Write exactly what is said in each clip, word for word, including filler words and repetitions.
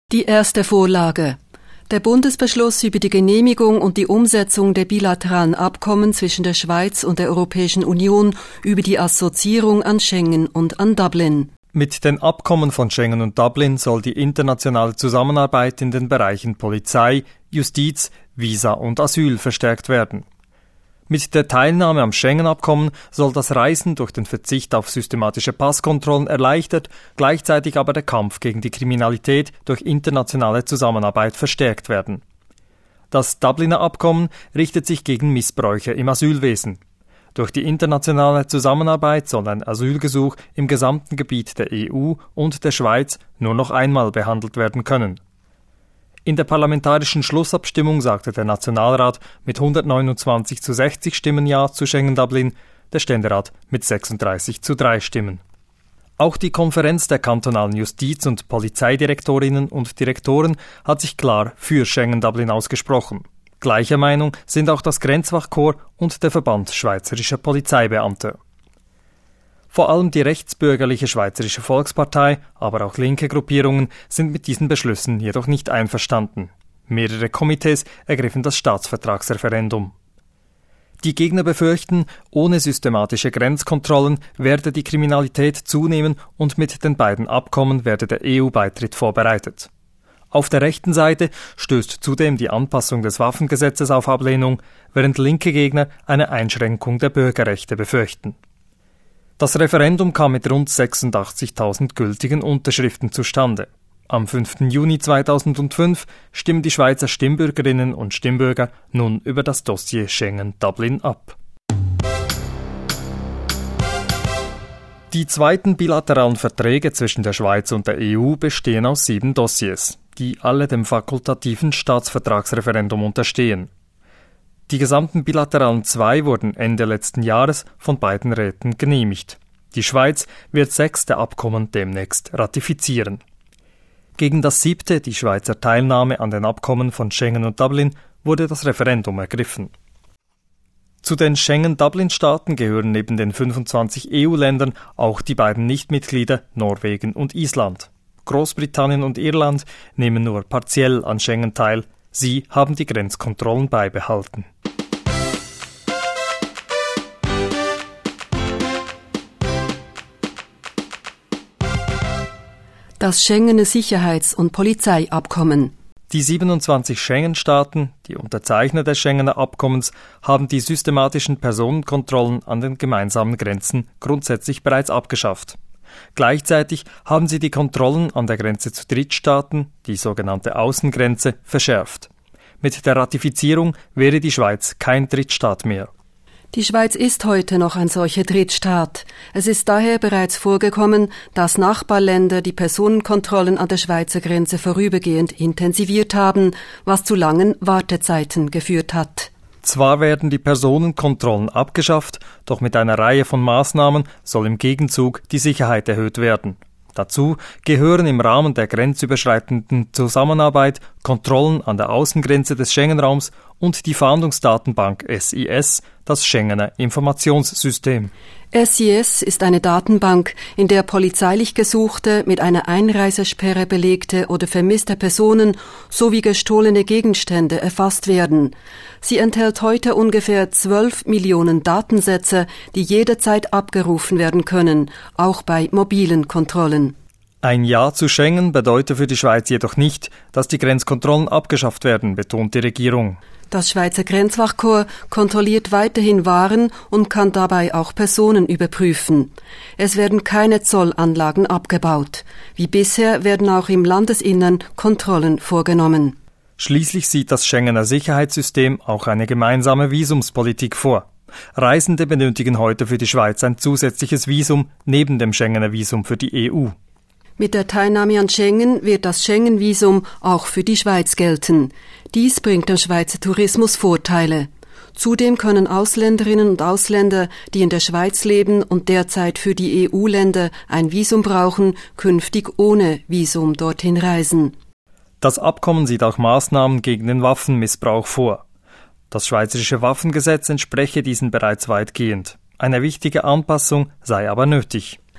Die erste Vorlage. Der Bundesbeschluss über die Genehmigung und die Umsetzung der bilateralen Abkommen zwischen der Schweiz und der Europäischen Union über die Assoziierung an Schengen und an Dublin. Mit den Abkommen von Schengen und Dublin soll die internationale Zusammenarbeit in den Bereichen Polizei, Justiz, Visa und Asyl verstärkt werden. Mit der Teilnahme am Schengen-Abkommen soll das Reisen durch den Verzicht auf systematische Passkontrollen erleichtert, gleichzeitig aber der Kampf gegen die Kriminalität durch internationale Zusammenarbeit verstärkt werden. Das Dubliner Abkommen richtet sich gegen Missbräuche im Asylwesen. Durch die internationale Zusammenarbeit soll ein Asylgesuch im gesamten Gebiet der E U und der Schweiz nur noch einmal behandelt werden können. In der parlamentarischen Schlussabstimmung sagte der Nationalrat mit hundertneunundzwanzig zu sechzig Stimmen Ja zu Schengen-Dublin, der Ständerat mit sechsunddreißig zu drei Stimmen. Auch die Konferenz der kantonalen Justiz- und Polizeidirektorinnen und Direktoren hat sich klar für Schengen-Dublin ausgesprochen. Gleicher Meinung sind auch das Grenzwachkorps und der Verband Schweizerischer Polizeibeamte. Vor allem die rechtsbürgerliche Schweizerische Volkspartei, aber auch linke Gruppierungen sind mit diesen Beschlüssen jedoch nicht einverstanden. Mehrere Komitees ergriffen das Staatsvertragsreferendum. Die Gegner befürchten, ohne systematische Grenzkontrollen werde die Kriminalität zunehmen und mit den beiden Abkommen werde der E U-Beitritt vorbereitet. Auf der rechten Seite stößt zudem die Anpassung des Waffengesetzes auf Ablehnung, während linke Gegner eine Einschränkung der Bürgerrechte befürchten. Das Referendum kam mit rund sechsundachtzigtausend gültigen Unterschriften zustande. Am fünften Juni zweitausendfünf stimmen die Schweizer Stimmbürgerinnen und Stimmbürger nun über das Dossier Schengen-Dublin ab. Die zweiten bilateralen Verträge zwischen der Schweiz und der E U bestehen aus sieben Dossiers, die alle dem fakultativen Staatsvertragsreferendum unterstehen. Die gesamten bilateralen zwei wurden Ende letzten Jahres von beiden Räten genehmigt. Die Schweiz wird sechs der Abkommen demnächst ratifizieren. Gegen das siebte, die Schweizer Teilnahme an den Abkommen von Schengen und Dublin, wurde das Referendum ergriffen. Zu den Schengen-Dublin-Staaten gehören neben den fünfundzwanzig E U-Ländern auch die beiden Nichtmitglieder Norwegen und Island. Großbritannien und Irland nehmen nur partiell an Schengen teil. Sie haben die Grenzkontrollen beibehalten. Das Schengener Sicherheits- und Polizeiabkommen. Die siebenundzwanzig Schengen-Staaten, die Unterzeichner des Schengener Abkommens, haben die systematischen Personenkontrollen an den gemeinsamen Grenzen grundsätzlich bereits abgeschafft. Gleichzeitig haben sie die Kontrollen an der Grenze zu Drittstaaten, die sogenannte Außengrenze, verschärft. Mit der Ratifizierung wäre die Schweiz kein Drittstaat mehr. Die Schweiz ist heute noch ein solcher Drittstaat. Es ist daher bereits vorgekommen, dass Nachbarländer die Personenkontrollen an der Schweizer Grenze vorübergehend intensiviert haben, was zu langen Wartezeiten geführt hat. Zwar werden die Personenkontrollen abgeschafft, doch mit einer Reihe von Maßnahmen soll im Gegenzug die Sicherheit erhöht werden. Dazu gehören im Rahmen der grenzüberschreitenden Zusammenarbeit Kontrollen an der Außengrenze des Schengen-Raums und die Fahndungsdatenbank S I S, das Schengener Informationssystem. S I S ist eine Datenbank, in der polizeilich gesuchte, mit einer Einreisesperre belegte oder vermisste Personen sowie gestohlene Gegenstände erfasst werden. Sie enthält heute ungefähr zwölf Millionen Datensätze, die jederzeit abgerufen werden können, auch bei mobilen Kontrollen. Ein Ja zu Schengen bedeutet für die Schweiz jedoch nicht, dass die Grenzkontrollen abgeschafft werden, betont die Regierung. Das Schweizer Grenzwachkorps kontrolliert weiterhin Waren und kann dabei auch Personen überprüfen. Es werden keine Zollanlagen abgebaut. Wie bisher werden auch im Landesinnern Kontrollen vorgenommen. Schließlich sieht das Schengener Sicherheitssystem auch eine gemeinsame Visumspolitik vor. Reisende benötigen heute für die Schweiz ein zusätzliches Visum neben dem Schengener Visum für die E U. Mit der Teilnahme an Schengen wird das Schengen-Visum auch für die Schweiz gelten. Dies bringt dem Schweizer Tourismus Vorteile. Zudem können Ausländerinnen und Ausländer, die in der Schweiz leben und derzeit für die E U-Länder ein Visum brauchen, künftig ohne Visum dorthin reisen. Das Abkommen sieht auch Maßnahmen gegen den Waffenmissbrauch vor. Das Schweizerische Waffengesetz entspreche diesen bereits weitgehend. Eine wichtige Anpassung sei aber nötig.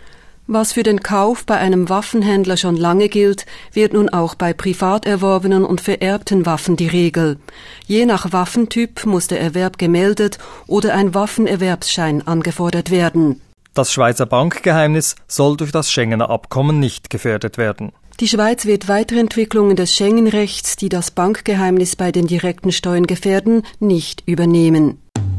Was für den Kauf bei einem Waffenhändler schon lange gilt, wird nun auch bei privat erworbenen und vererbten Waffen die Regel. Je nach Waffentyp muss der Erwerb gemeldet oder ein Waffenerwerbsschein angefordert werden. Das Schweizer Bankgeheimnis soll durch das Schengener Abkommen nicht gefährdet werden. Die Schweiz wird weitere Entwicklungen des Schengen-Rechts, die das Bankgeheimnis bei den direkten Steuern gefährden, nicht übernehmen.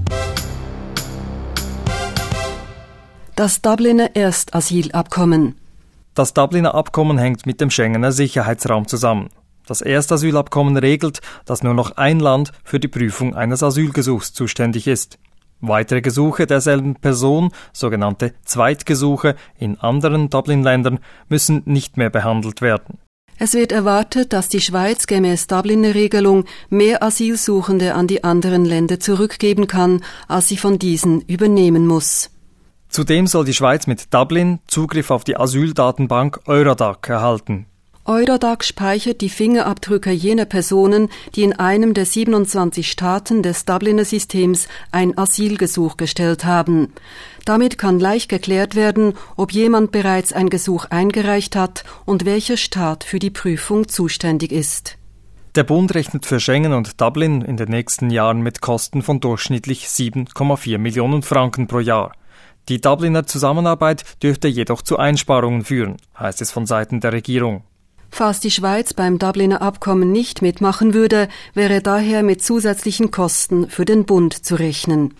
Das Dubliner Erstasylabkommen. Das Dubliner Abkommen hängt mit dem Schengener Sicherheitsraum zusammen. Das Erstasylabkommen regelt, dass nur noch ein Land für die Prüfung eines Asylgesuchs zuständig ist. Weitere Gesuche derselben Person, sogenannte Zweitgesuche in anderen Dublin-Ländern, müssen nicht mehr behandelt werden. Es wird erwartet, dass die Schweiz gemäß Dubliner Regelung mehr Asylsuchende an die anderen Länder zurückgeben kann, als sie von diesen übernehmen muss. Zudem soll die Schweiz mit Dublin Zugriff auf die Asyldatenbank Eurodac erhalten. Eurodac speichert die Fingerabdrücke jener Personen, die in einem der siebenundzwanzig Staaten des Dubliner Systems ein Asylgesuch gestellt haben. Damit kann leicht geklärt werden, ob jemand bereits ein Gesuch eingereicht hat und welcher Staat für die Prüfung zuständig ist. Der Bund rechnet für Schengen und Dublin in den nächsten Jahren mit Kosten von durchschnittlich sieben Komma vier Millionen Franken pro Jahr. Die Dubliner Zusammenarbeit dürfte jedoch zu Einsparungen führen, heißt es von Seiten der Regierung. Falls die Schweiz beim Dubliner Abkommen nicht mitmachen würde, wäre daher mit zusätzlichen Kosten für den Bund zu rechnen.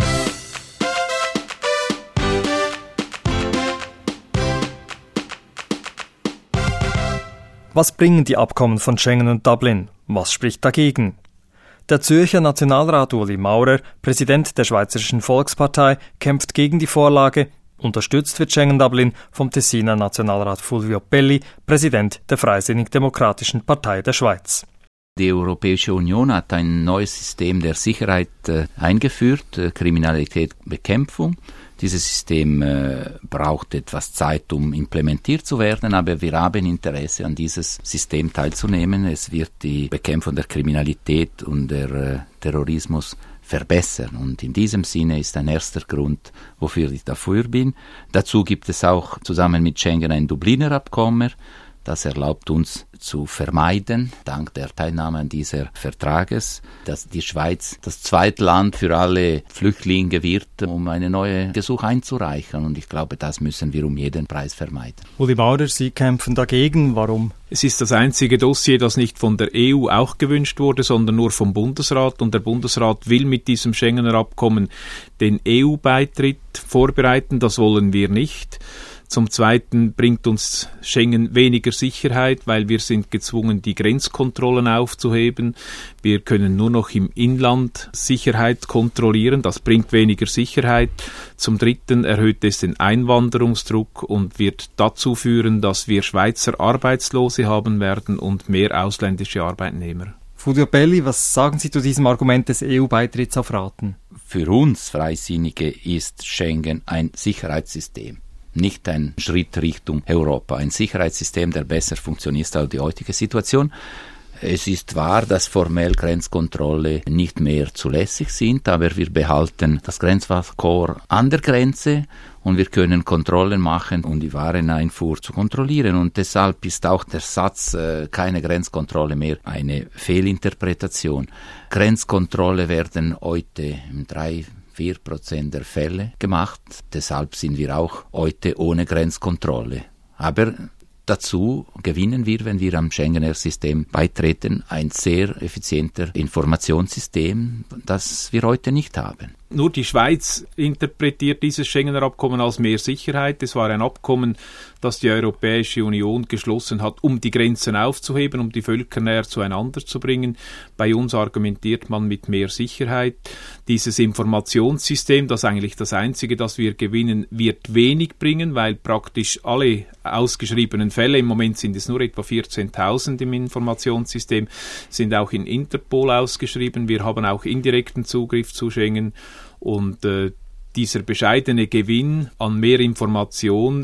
Was bringen die Abkommen von Schengen und Dublin? Was spricht dagegen? Der Zürcher Nationalrat Uli Maurer, Präsident der Schweizerischen Volkspartei, kämpft gegen die Vorlage. Unterstützt wird Schengen-Dublin vom Tessiner Nationalrat Fulvio Pelli, Präsident der Freisinnig-Demokratischen Partei der Schweiz. Die Europäische Union hat ein neues System der Sicherheit äh, eingeführt, äh, Kriminalitätsbekämpfung. Dieses System äh, braucht etwas Zeit, um implementiert zu werden, aber wir haben Interesse, an dieses System teilzunehmen. Es wird die Bekämpfung der Kriminalität und der äh, Terrorismus verbessern. Und in diesem Sinne ist ein erster Grund, wofür ich dafür bin. Dazu gibt es auch zusammen mit Schengen ein Dubliner Abkommen. Das erlaubt uns zu vermeiden, dank der Teilnahme an dieser Vertrages, dass die Schweiz das zweite Land für alle Flüchtlinge wird, um eine neue Gesuch einzureichen. Und ich glaube, das müssen wir um jeden Preis vermeiden. Uli Maurer, Sie kämpfen dagegen. Warum? Es ist das einzige Dossier, das nicht von der E U auch gewünscht wurde, sondern nur vom Bundesrat. Und der Bundesrat will mit diesem Schengener Abkommen den E U-Beitritt vorbereiten. Das wollen wir nicht. Zum Zweiten bringt uns Schengen weniger Sicherheit, weil wir sind gezwungen, die Grenzkontrollen aufzuheben. Wir können nur noch im Inland Sicherheit kontrollieren. Das bringt weniger Sicherheit. Zum Dritten erhöht es den Einwanderungsdruck und wird dazu führen, dass wir Schweizer Arbeitslose haben werden und mehr ausländische Arbeitnehmer. Fulvio Pelli, was sagen Sie zu diesem Argument des E U-Beitritts auf Raten? Für uns Freisinnige ist Schengen ein Sicherheitssystem. Nicht ein Schritt Richtung Europa, ein Sicherheitssystem, der besser funktioniert als die heutige Situation. Es ist wahr, dass formell Grenzkontrolle nicht mehr zulässig sind, aber wir behalten das Grenzwachtkorps an der Grenze und wir können Kontrollen machen, um die Wareneinfuhr zu kontrollieren. Und deshalb ist auch der Satz, äh, keine Grenzkontrolle mehr, eine Fehlinterpretation. Grenzkontrolle werden heute im drei vier Prozent der Fälle gemacht. Deshalb sind wir auch heute ohne Grenzkontrolle. Aber dazu gewinnen wir, wenn wir am Schengener System beitreten, ein sehr effizienter Informationssystem, das wir heute nicht haben. Nur die Schweiz interpretiert dieses Schengener Abkommen als mehr Sicherheit. Es war ein Abkommen, das die Europäische Union geschlossen hat, um die Grenzen aufzuheben, um die Völker näher zueinander zu bringen. Bei uns argumentiert man mit mehr Sicherheit. Dieses Informationssystem, das eigentlich das einzige, das wir gewinnen, wird wenig bringen, weil praktisch alle ausgeschriebenen Fälle, im Moment sind es nur etwa vierzehntausend im Informationssystem, sind auch in Interpol ausgeschrieben. Wir haben auch indirekten Zugriff zu Schengen. Und äh, dieser bescheidene Gewinn an mehr Information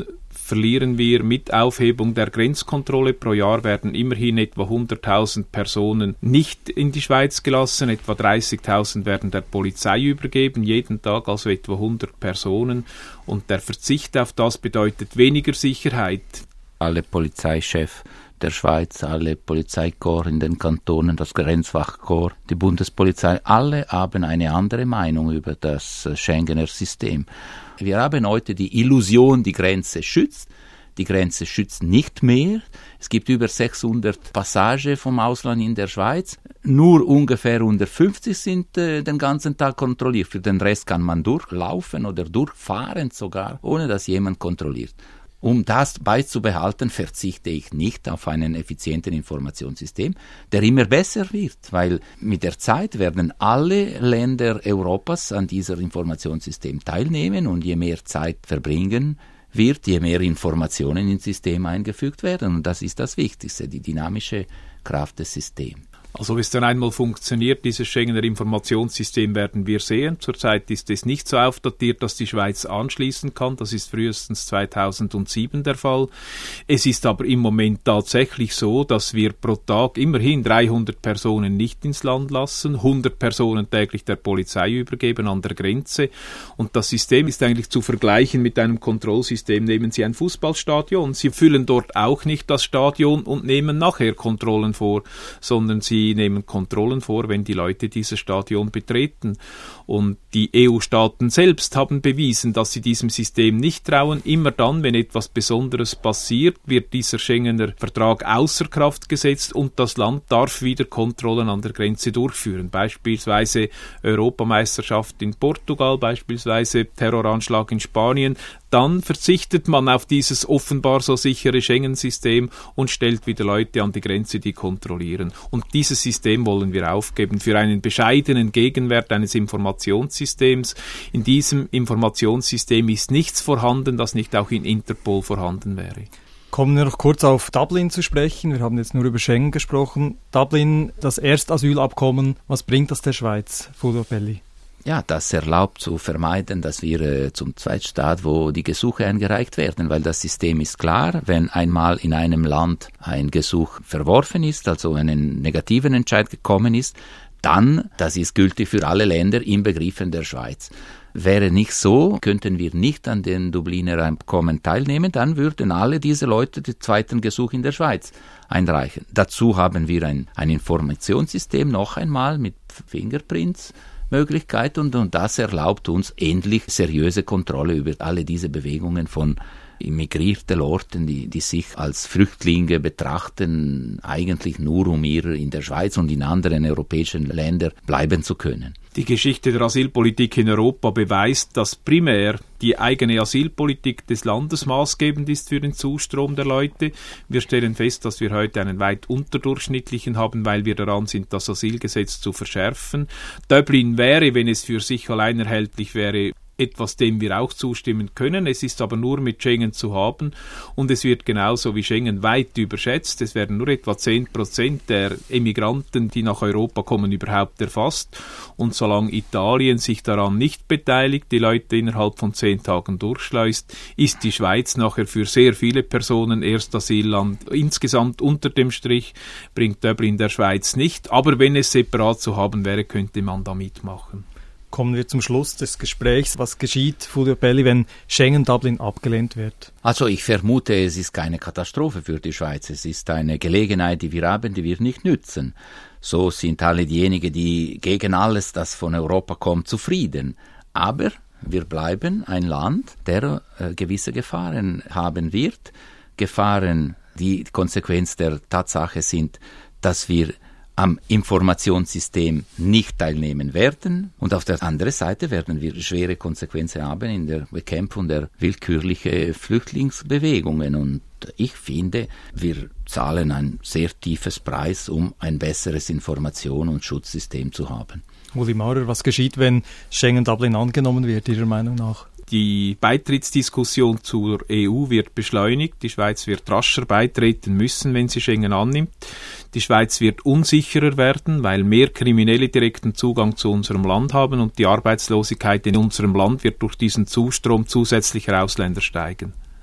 verlieren wir mit Aufhebung der Grenzkontrolle. Pro Jahr werden immerhin etwa hunderttausend Personen nicht in die Schweiz gelassen, etwa dreißigtausend werden der Polizei übergeben, jeden Tag also etwa hundert Personen. Und der Verzicht auf das bedeutet weniger Sicherheit. Alle Polizeichefs der Schweiz, alle Polizeikorps in den Kantonen, das Grenzwachkorps, die Bundespolizei, alle haben eine andere Meinung über das Schengener System. Wir haben heute die Illusion, die Grenze schützt. Die Grenze schützt nicht mehr. Es gibt über sechshundert Passagen vom Ausland in der Schweiz. Nur ungefähr hundertfünfzig sind äh, den ganzen Tag kontrolliert. Für den Rest kann man durchlaufen oder durchfahren sogar, ohne dass jemand kontrolliert. Um das beizubehalten, verzichte ich nicht auf einen effizienten Informationssystem, der immer besser wird, weil mit der Zeit werden alle Länder Europas an diesem Informationssystem teilnehmen und je mehr Zeit verbringen wird, je mehr Informationen ins System eingefügt werden. Und das ist das Wichtigste, die dynamische Kraft des Systems. Also wie es dann einmal funktioniert, dieses Schengener Informationssystem, werden wir sehen. Zurzeit ist es nicht so aufdatiert, dass die Schweiz anschließen kann. Das ist frühestens zweitausendsieben der Fall. Es ist aber im Moment tatsächlich so, dass wir pro Tag immerhin dreihundert Personen nicht ins Land lassen, hundert Personen täglich der Polizei übergeben an der Grenze. Und das System ist eigentlich zu vergleichen mit einem Kontrollsystem. Nehmen Sie ein Fußballstadion. Sie füllen dort auch nicht das Stadion und nehmen nachher Kontrollen vor, sondern Sie nehmen Kontrollen vor, wenn die Leute dieses Stadion betreten. Und die E U-Staaten selbst haben bewiesen, dass sie diesem System nicht trauen. Immer dann, wenn etwas Besonderes passiert, wird dieser Schengener Vertrag außer Kraft gesetzt und das Land darf wieder Kontrollen an der Grenze durchführen. Beispielsweise Europameisterschaft in Portugal, beispielsweise Terroranschlag in Spanien. Dann verzichtet man auf dieses offenbar so sichere Schengen-System und stellt wieder Leute an die Grenze, die kontrollieren. Und dieses System wollen wir aufgeben für einen bescheidenen Gegenwert eines Informationssystems. In diesem Informationssystem ist nichts vorhanden, das nicht auch in Interpol vorhanden wäre. Kommen wir noch kurz auf Dublin zu sprechen. Wir haben jetzt nur über Schengen gesprochen. Dublin, das Erstasylabkommen, was bringt das der Schweiz, Fulvio Belli? Ja, das erlaubt zu vermeiden, dass wir äh, zum Zweitstaat, wo die Gesuche eingereicht werden, weil das System ist klar, wenn einmal in einem Land ein Gesuch verworfen ist, also einen negativen Entscheid gekommen ist, dann, das ist gültig für alle Länder, inbegriffen der Schweiz. Wäre nicht so, könnten wir nicht an den Dubliner Abkommen teilnehmen, dann würden alle diese Leute den zweiten Gesuch in der Schweiz einreichen. Dazu haben wir ein, ein Informationssystem noch einmal mit Fingerprints, Möglichkeit und, und das erlaubt uns endlich seriöse Kontrolle über alle diese Bewegungen von immigrierten Leuten, die, die sich als Flüchtlinge betrachten, eigentlich nur um hier in der Schweiz und in anderen europäischen Ländern bleiben zu können. Die Geschichte der Asylpolitik in Europa beweist, dass primär die eigene Asylpolitik des Landes maßgebend ist für den Zustrom der Leute. Wir stellen fest, dass wir heute einen weit unterdurchschnittlichen haben, weil wir daran sind, das Asylgesetz zu verschärfen. Dublin wäre, wenn es für sich allein erhältlich wäre, etwas, dem wir auch zustimmen können. Es ist aber nur mit Schengen zu haben und es wird genauso wie Schengen weit überschätzt. Es werden nur etwa zehn Prozent der Emigranten, die nach Europa kommen, überhaupt erfasst. Und solange Italien sich daran nicht beteiligt, die Leute innerhalb von zehn Tagen durchschleust, ist die Schweiz nachher für sehr viele Personen Erstasylland. Insgesamt unter dem Strich bringt Dublin der Schweiz nicht. Aber wenn es separat zu haben wäre, könnte man da mitmachen. Kommen wir zum Schluss des Gesprächs. Was geschieht, Fulvio Belli, wenn Schengen-Dublin abgelehnt wird? Also ich vermute, es ist keine Katastrophe für die Schweiz. Es ist eine Gelegenheit, die wir haben, die wir nicht nützen. So sind alle diejenigen, die gegen alles, das von Europa kommt, zufrieden. Aber wir bleiben ein Land, der äh, gewisse Gefahren haben wird. Gefahren, die Konsequenz der Tatsache sind, dass wir am Informationssystem nicht teilnehmen werden. Und auf der anderen Seite werden wir schwere Konsequenzen haben in der Bekämpfung der willkürlichen Flüchtlingsbewegungen. Und ich finde, wir zahlen ein sehr tiefes Preis, um ein besseres Information- und Schutzsystem zu haben. Uli Maurer, was geschieht, wenn Schengen-Dublin angenommen wird, Ihrer Meinung nach? Die Beitrittsdiskussion zur E U wird beschleunigt. Die Schweiz wird rascher beitreten müssen, wenn sie Schengen annimmt. Die Schweiz wird unsicherer werden, weil mehr Kriminelle direkten Zugang zu unserem Land haben und die Arbeitslosigkeit in unserem Land wird durch diesen Zustrom zusätzlicher Ausländer steigen.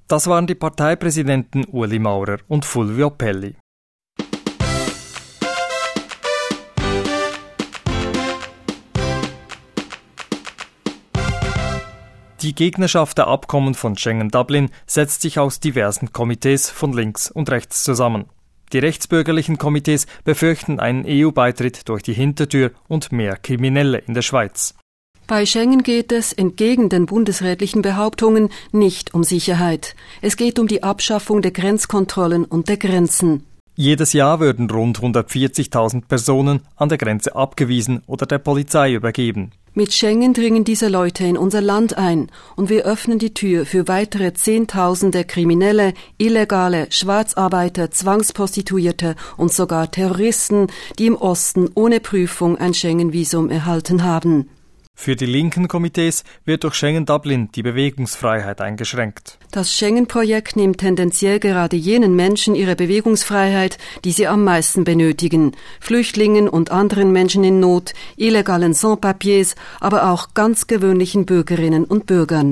Das waren die Parteipräsidenten Ueli Maurer und Fulvio Pelli. Die Gegnerschaft der Abkommen von Schengen-Dublin setzt sich aus diversen Komitees von links und rechts zusammen. Die rechtsbürgerlichen Komitees befürchten einen E U-Beitritt durch die Hintertür und mehr Kriminelle in der Schweiz. Bei Schengen geht es, entgegen den bundesrätlichen Behauptungen, nicht um Sicherheit. Es geht um die Abschaffung der Grenzkontrollen und der Grenzen. Jedes Jahr würden rund hundertvierzigtausend Personen an der Grenze abgewiesen oder der Polizei übergeben. Mit Schengen dringen diese Leute in unser Land ein und wir öffnen die Tür für weitere Zehntausende Kriminelle, Illegale, Schwarzarbeiter, Zwangsprostituierte und sogar Terroristen, die im Osten ohne Prüfung ein Schengen-Visum erhalten haben. Für die linken Komitees wird durch Schengen-Dublin die Bewegungsfreiheit eingeschränkt. Das Schengen-Projekt nimmt tendenziell gerade jenen Menschen ihre Bewegungsfreiheit, die sie am meisten benötigen. Flüchtlingen und anderen Menschen in Not, illegalen Sans-Papiers, aber auch ganz gewöhnlichen Bürgerinnen und Bürgern.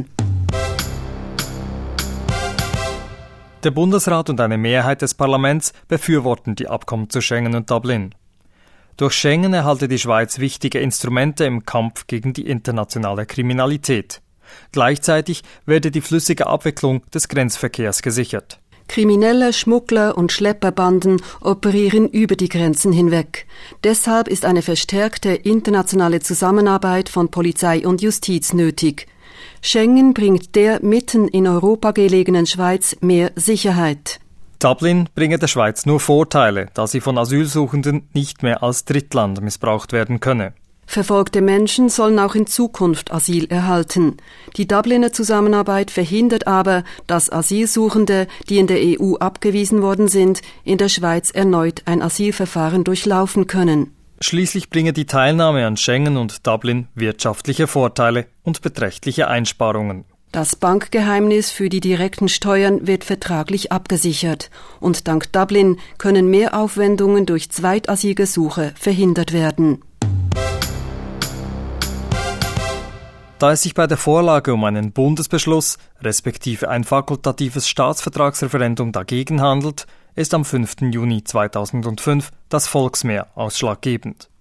Der Bundesrat und eine Mehrheit des Parlaments befürworten die Abkommen zu Schengen und Dublin. Durch Schengen erhalte die Schweiz wichtige Instrumente im Kampf gegen die internationale Kriminalität. Gleichzeitig werde die flüssige Abwicklung des Grenzverkehrs gesichert. Kriminelle, Schmuggler und Schlepperbanden operieren über die Grenzen hinweg. Deshalb ist eine verstärkte internationale Zusammenarbeit von Polizei und Justiz nötig. Schengen bringt der mitten in Europa gelegenen Schweiz mehr Sicherheit. Dublin bringe der Schweiz nur Vorteile, da sie von Asylsuchenden nicht mehr als Drittland missbraucht werden könne. Verfolgte Menschen sollen auch in Zukunft Asyl erhalten. Die Dubliner Zusammenarbeit verhindert aber, dass Asylsuchende, die in der E U abgewiesen worden sind, in der Schweiz erneut ein Asylverfahren durchlaufen können. Schließlich bringe die Teilnahme an Schengen und Dublin wirtschaftliche Vorteile und beträchtliche Einsparungen. Das Bankgeheimnis für die direkten Steuern wird vertraglich abgesichert und dank Dublin können Mehraufwendungen durch Zweitasylgesuche verhindert werden. Da es sich bei der Vorlage um einen Bundesbeschluss, respektive ein fakultatives Staatsvertragsreferendum dagegen handelt, ist am fünften Juni zweitausendfünf das Volksmehr ausschlaggebend.